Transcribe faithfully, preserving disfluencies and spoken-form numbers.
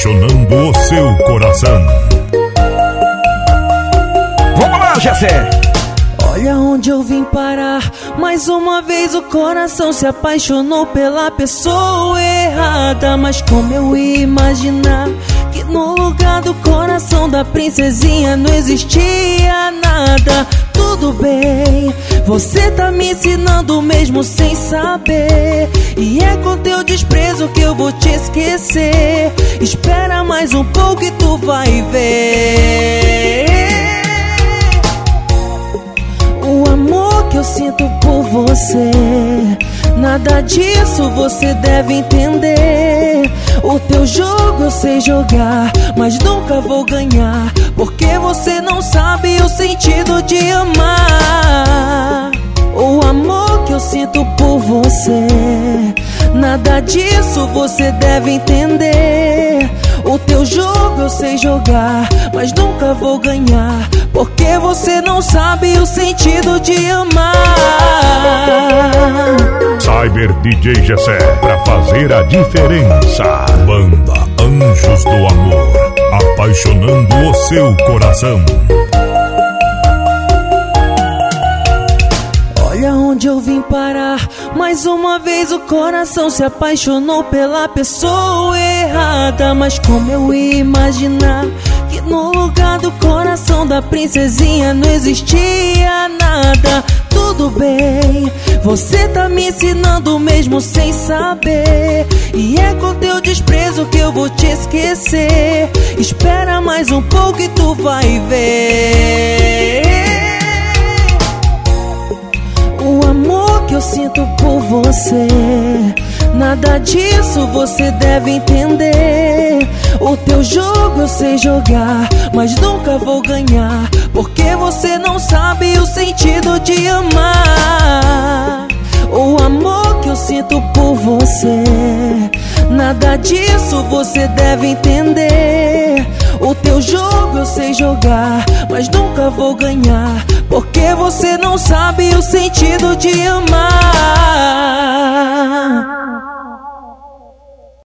apaixonando o seu coração. Vamos lá, Jessé! Olha onde eu vim parar. Mais uma vez o coração se apaixonou pela pessoa errada. Mas como eu ia imaginar que no lugar do coração da princesinha não existia nada? Tudo bem, você tá me ensinando mesmo sem saber. E é com teu desprezo que eu vou te esquecer. Espera mais um pouco e tu vai ver o amor que eu sinto por você. Nada disso você deve entender. O teu jogo eu sei jogar, mas nunca vou ganhar, porque você não sabe o sentido de amar. O amor que eu sinto por você, nada disso você deve entender. O teu jogo eu sei jogar, mas nunca vou ganhar, porque você não sabe o sentido de amar. Cyber D J Jessé, pra fazer a diferença. Banda Anjos do Amor, apaixonando o seu coração. Olha onde eu vim parar. Mais uma vez o coração se apaixonou pela pessoa errada. Mas como eu ia imaginar que no lugar do coração da princesinha não existia nada? Tudo bem, você tá me ensinando mesmo sem saber. E é com teu desprezo que eu vou te esquecer. Espera mais um pouco e tu vai ver o amor que eu sinto por você. Nada disso você deve entender. O teu jogo eu sei jogar, mas nunca vou ganhar, porque você não sabe o sentido de amar. O amor que eu sinto por você, nada disso você deve entender. O teu jogo eu sei jogar, mas nunca vou ganhar, porque você não sabe o sentido de amar.